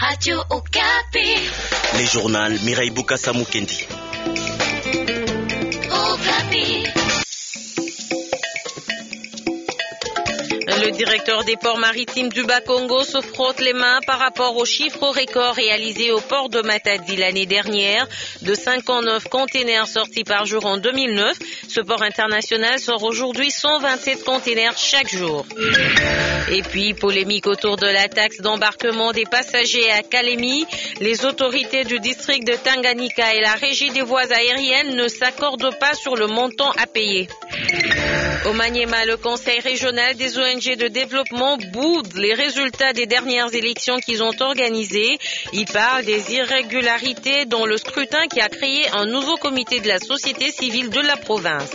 Radio Okapi. Les journaux Mireille Bokassa Mukendi. Okapi. Le directeur des ports maritimes du Bas-Congo se frotte les mains par rapport aux chiffres records réalisés au port de Matadi l'année dernière, de 59 containers sortis par jour en 2009. Ce port international sort aujourd'hui 127 containers chaque jour. Et puis, polémique autour de la taxe d'embarquement des passagers à Kalemi. Les autorités du district de Tanganyika et la régie des voies aériennes ne s'accordent pas sur le montant à payer. Au Maniema, le conseil régional des ONG de développement boude les résultats des dernières élections qu'ils ont organisées. Il parle des irrégularités dans le scrutin qui a créé un nouveau comité de la société civile de la province.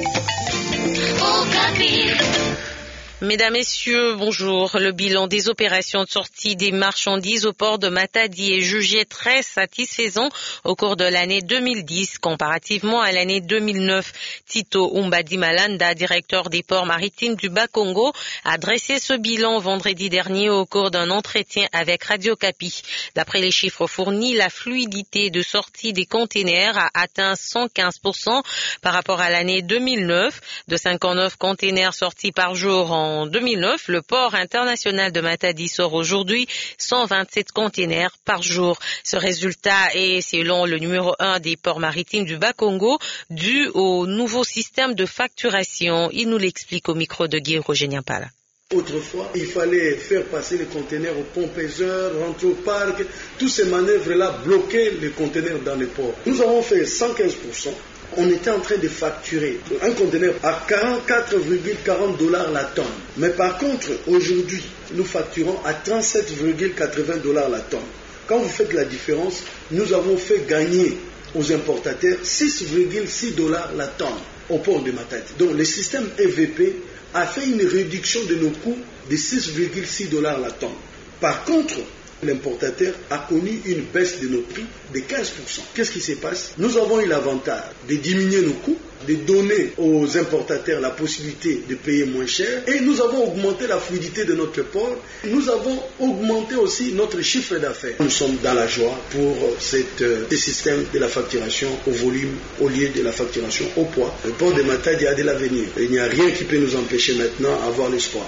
Mesdames, Messieurs, bonjour. Le bilan des opérations de sortie des marchandises au port de Matadi est jugé très satisfaisant au cours de l'année 2010 comparativement à l'année 2009. Tito Umbadi Malanda, directeur des ports maritimes du Bas-Congo, a dressé ce bilan vendredi dernier au cours d'un entretien avec Radio Okapi. D'après les chiffres fournis, la fluidité de sortie des containers a atteint 115% par rapport à l'année 2009. De 59 containers sortis par jour en 2009, le port international de Matadi sort aujourd'hui 127 containers par jour. Ce résultat est, selon le numéro 1 des ports maritimes du Bas-Congo, dû au nouveau système de facturation. Il nous l'explique au micro de Guy Roger Niampala. Autrefois, il fallait faire passer les conteneurs au pompeseur, rentrer au parc. Toutes ces manœuvres-là bloquaient les conteneurs dans les ports. Nous avons fait 115%. On était en train de facturer un conteneur à $44,40 la tonne. Mais par contre, aujourd'hui, nous facturons à $37,80 la tonne. Quand vous faites la différence, nous avons fait gagner aux importateurs $6,6 la tonne au port de Matadi. Donc le système EVP a fait une réduction de nos coûts de $6,6 la tonne. Par contre, l'importateur a connu une baisse de nos prix de 15%. Qu'est-ce qui se passe? Nous avons eu l'avantage de diminuer nos coûts, de donner aux importateurs la possibilité de payer moins cher et nous avons augmenté la fluidité de notre port. Nous avons augmenté aussi notre chiffre d'affaires. Nous sommes dans la joie pour ce système de la facturation au volume au lieu de la facturation au poids. Le port de Matadi a de l'avenir. Il n'y a rien qui peut nous empêcher maintenant d'avoir l'espoir.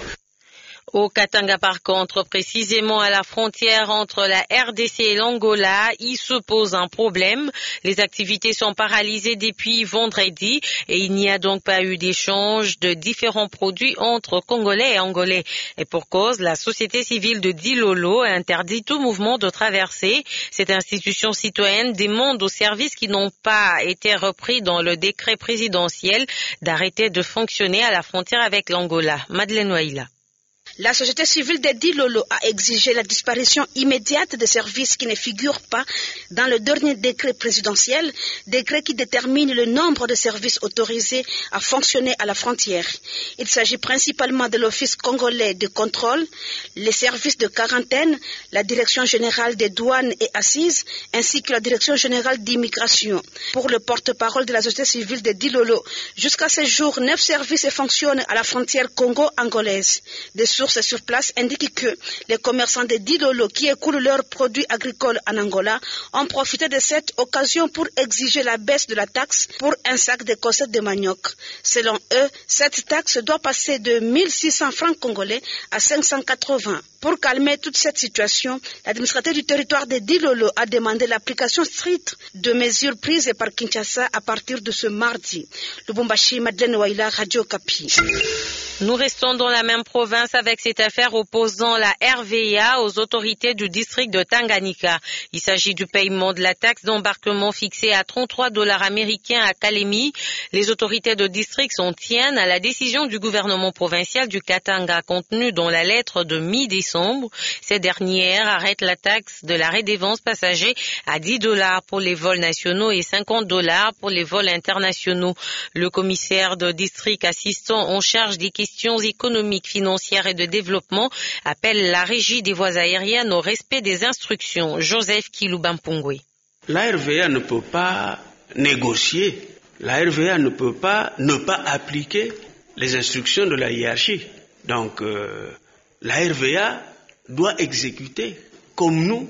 Au Katanga, par contre, précisément à la frontière entre la RDC et l'Angola, il se pose un problème. Les activités sont paralysées depuis vendredi et il n'y a donc pas eu d'échange de différents produits entre Congolais et Angolais. Et pour cause, la société civile de Dilolo interdit tout mouvement de traversée. Cette institution citoyenne demande aux services qui n'ont pas été repris dans le décret présidentiel d'arrêter de fonctionner à la frontière avec l'Angola. Madeleine Waila. La société civile de Dilolo a exigé la disparition immédiate des services qui ne figurent pas dans le dernier décret présidentiel, décret qui détermine le nombre de services autorisés à fonctionner à la frontière. Il s'agit principalement de l'Office congolais de contrôle, les services de quarantaine, la Direction générale des douanes et assises, ainsi que la Direction générale d'immigration. Pour le porte-parole de la société civile de Dilolo, jusqu'à ce jour, 9 services fonctionnent à la frontière congo-angolaise. Des sources sur place indiquent que les commerçants de Dilolo qui écoulent leurs produits agricoles en Angola ont profité de cette occasion pour exiger la baisse de la taxe pour un sac de cossette de manioc. Selon eux, cette taxe doit passer de 1600 francs congolais à 580. Pour calmer toute cette situation, l'administrateur du territoire de Dilolo a demandé l'application stricte de mesures prises par Kinshasa à partir de ce mardi. Lubumbashi, Madeleine Waila, Radio Okapi. Nous restons dans la même province avec cette affaire opposant la RVA aux autorités du district de Tanganyika. Il s'agit du paiement de la taxe d'embarquement fixée à $33 américains à Kalemi. Les autorités de district s'en tiennent à la décision du gouvernement provincial du Katanga contenue dans la lettre de mi-décembre. Cette dernière arrête la taxe de la redevance passager à $10 pour les vols nationaux et $50 pour les vols internationaux. Le commissaire de district assistant en charge des questions économiques, financières et de développement appelle la régie des voies aériennes au respect des instructions. Joseph Kiloubampongwe. La RVA ne peut pas négocier, la RVA ne peut pas ne pas appliquer les instructions de la hiérarchie. Donc la RVA doit exécuter comme nous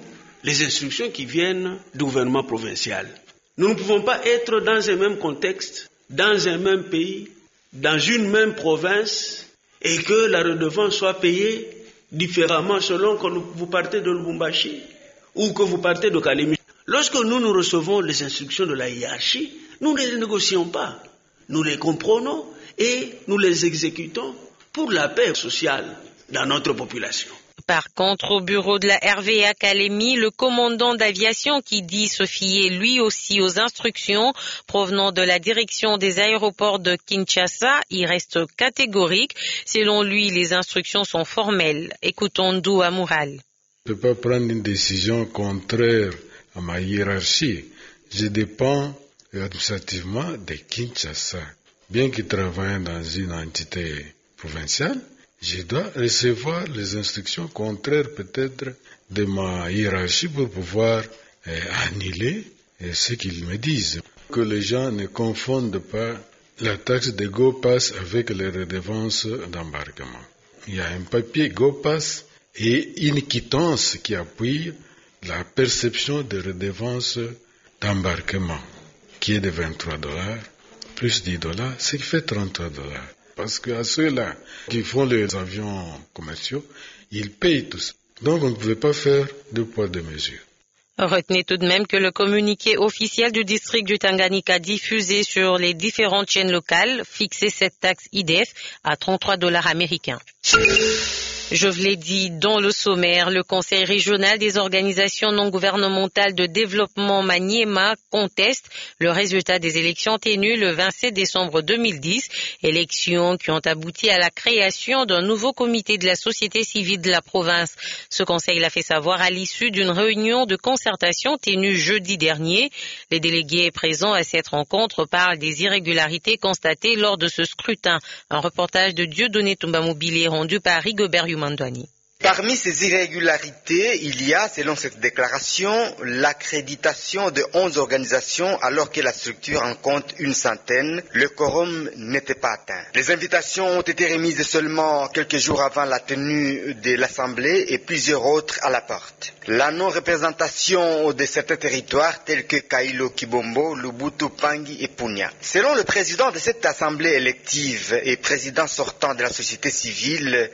les instructions qui viennent du gouvernement provincial. Nous ne pouvons pas être dans un même contexte, dans un même pays, dans une même province, et que la redevance soit payée différemment selon que vous partez de Lubumbashi ou que vous partez de Kalemi. Lorsque nous recevons les instructions de la hiérarchie, nous ne les négocions pas. Nous les comprenons et nous les exécutons pour la paix sociale dans notre population. Par contre, au bureau de la RVA Kalemi, le commandant d'aviation qui dit se fier lui aussi aux instructions provenant de la direction des aéroports de Kinshasa, il reste catégorique. Selon lui, les instructions sont formelles. Écoutons Ndou Amoural. Je ne peux pas prendre une décision contraire à ma hiérarchie. Je dépends administrativement de Kinshasa. Bien qu'il travaille dans une entité provinciale, je dois recevoir les instructions contraires peut-être de ma hiérarchie pour pouvoir annuler ce qu'ils me disent. Que les gens ne confondent pas la taxe de GoPass avec les redevances d'embarquement. Il y a un papier GoPass et une quittance qui appuie la perception des redevances d'embarquement, qui est de $23, plus $10, ce qui fait $33. Parce qu'à ceux-là qui font les avions commerciaux, ils payent tout ça. Donc on ne pouvait pas faire deux poids, deux mesures. Retenez tout de même que le communiqué officiel du district du Tanganyika diffusé sur les différentes chaînes locales fixait cette taxe IDF à $33 américains. Je vous l'ai dit dans le sommaire, le Conseil régional des organisations non gouvernementales de développement Maniema conteste le résultat des élections tenues le 27 décembre 2010, élections qui ont abouti à la création d'un nouveau comité de la société civile de la province. Ce conseil l'a fait savoir à l'issue d'une réunion de concertation tenue jeudi dernier. Les délégués présents à cette rencontre parlent des irrégularités constatées lors de ce scrutin. Un reportage de Dieudonné Toumba-Mobili rendu par Rigobert Mandouani. Parmi ces irrégularités, il y a, selon cette déclaration, l'accréditation de 11 organisations alors que la structure en compte une centaine. Le quorum n'était pas atteint. Les invitations ont été remises seulement quelques jours avant la tenue de l'Assemblée et plusieurs autres à la porte. La non-représentation de certains territoires tels que Kailo Kibombo, Lubutu, Pangi et Punya. Selon le président de cette Assemblée élective et président sortant de la société civile,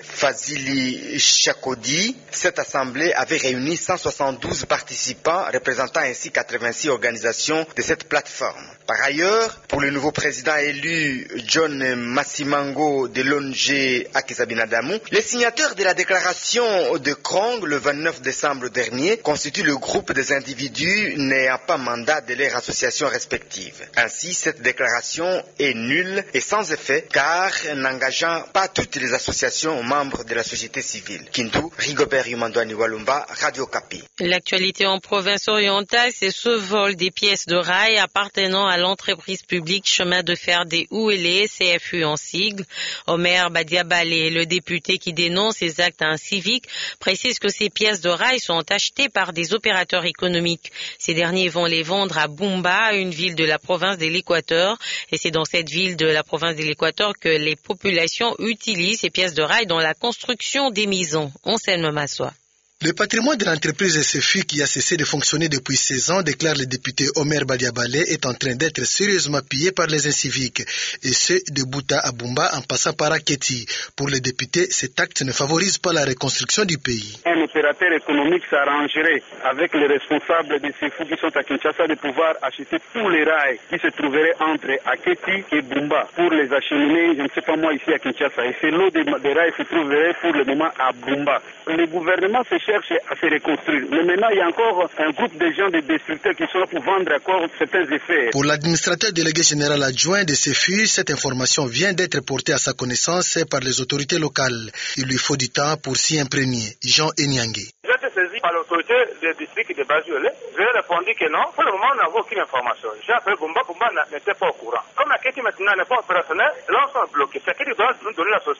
Fazili Chakodi, cette assemblée avait réuni 172 participants représentant ainsi 86 organisations de cette plateforme. Par ailleurs, pour le nouveau président élu John Massimango de l'ONG Akisabinadamu, les signataires de la déclaration de Krong le 29 décembre dernier constituent le groupe des individus n'ayant pas mandat de leurs associations respectives. Ainsi, cette déclaration est nulle et sans effet car n'engageant pas toutes les associations membres de la société civile. Kindu, Rigobert Mandouani Walumba, Radio Kapi. L'actualité en province orientale, c'est ce vol des pièces de rail appartenant à l'entreprise publique Chemin de fer des Ouélé, CFU en sigle. Omer Badiabalé, le député qui dénonce ces actes inciviques, précise que ces pièces de rail sont achetées par des opérateurs économiques. Ces derniers vont les vendre à Bumba, une ville de la province de l'Équateur. Et c'est dans cette ville de la province de l'Équateur que les populations utilisent ces pièces de rail dans la construction des maisons. Anselme Massoua. Le patrimoine de l'entreprise SFU qui a cessé de fonctionner depuis 16 ans, déclare le député Omer Badiabalé, est en train d'être sérieusement pillé par les inciviques. Et ce, de Bouta à Bumba en passant par Aketi. Pour le député, cet acte ne favorise pas la reconstruction du pays. Un opérateur économique s'arrangerait avec les responsables des SFU qui sont à Kinshasa de pouvoir acheter tous les rails qui se trouveraient entre Aketi et Bumba pour les acheminer, je ne sais pas moi, ici à Kinshasa. Et ces lots des rails se trouveraient pour le moment à Bumba. Le gouvernement cherche à se reconstruire. Mais maintenant, il y a encore un groupe de gens, des destructeurs qui sont là pour vendre encore certains effets. Pour l'administrateur délégué général adjoint de CFU, cette information vient d'être portée à sa connaissance par les autorités locales. Il lui faut du temps pour s'y imprégner. Jean Enyangé. J'ai été saisi par l'autorité du district de Bazuele. Je lui ai répondu que non. Pour le moment, on n'a aucune information. J'ai appelé Bumba. Bumba n'était pas au courant. Comme la Keti maintenant n'est pas opérationnelle, l'ensemble est bloqué. C'est qui doit nous donner la solution.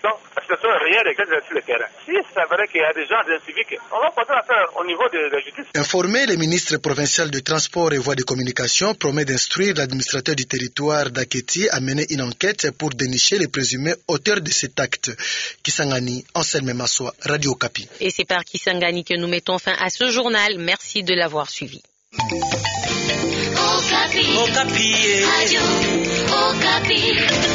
situation réelle exacte sur le terrain. Si c'est vrai qu'il y a des gens civiques, on va passer à faire au niveau de la justice. Informé, le ministre provincial de Transport et Voies de Communication promet d'instruire l'administrateur du territoire d'Aketi à mener une enquête pour dénicher les présumés auteurs de cet acte. Kisangani, Anselme Massoa, Radio Okapi. Et c'est par Kisangani que nous mettons fin à ce journal. Merci de l'avoir suivi. Okapi. Radio Okapi.